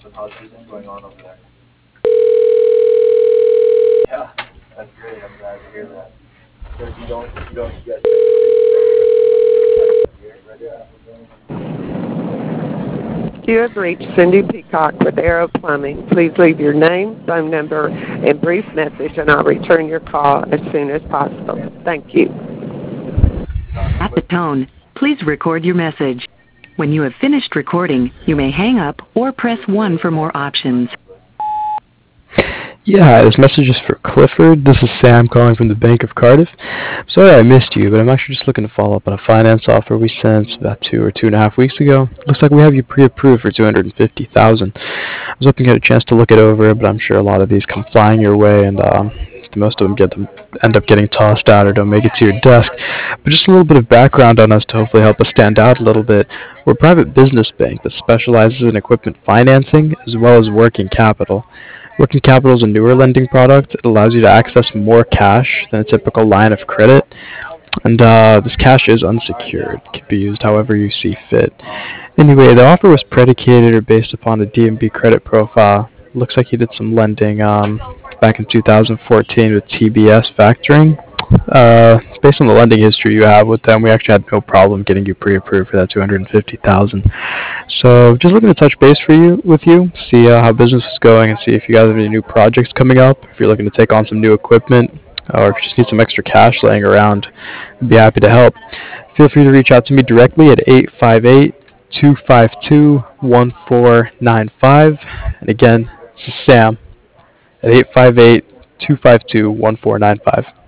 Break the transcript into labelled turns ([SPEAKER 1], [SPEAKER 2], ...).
[SPEAKER 1] You have reached Cindy Peacock with Arrow Plumbing. Please leave your name, phone number, and brief message, and I'll return your call as soon as possible. Thank you.
[SPEAKER 2] At the tone, please record your message. When you have finished recording, you may hang up or press 1 for more options.
[SPEAKER 3] Yeah, hi, this message is for Clifford. This is Sam calling from the Bank of Cardiff. Sorry I missed you, but I'm actually just looking to follow up on a finance offer we sent about 2.5 weeks ago. Looks like we have you pre-approved for $250,000. I was hoping you had a chance to look it over, but I'm sure a lot of these come flying your way, and most of them end up getting tossed out or don't make it to your desk. But just a little bit of background on us to hopefully help us stand out a little bit. We're a private business bank that specializes in equipment financing as well as working capital. Working capital is a newer lending product. It allows you to access more cash than a typical line of credit. And this cash is unsecured. It can be used however you see fit. Anyway, the offer was predicated or based upon a DNB credit profile. Looks like you did some lending back in 2014 with TBS Factoring. Based on the lending history you have with them, we actually had no problem getting you pre-approved for that $250,000. So just looking to touch base with you, see how business is going, and see if you guys have any new projects coming up. If you're looking to take on some new equipment, or if you just need some extra cash laying around, I'd be happy to help. Feel free to reach out to me directly at 858-252-1495. And again, this is Sam at 858-252-1495.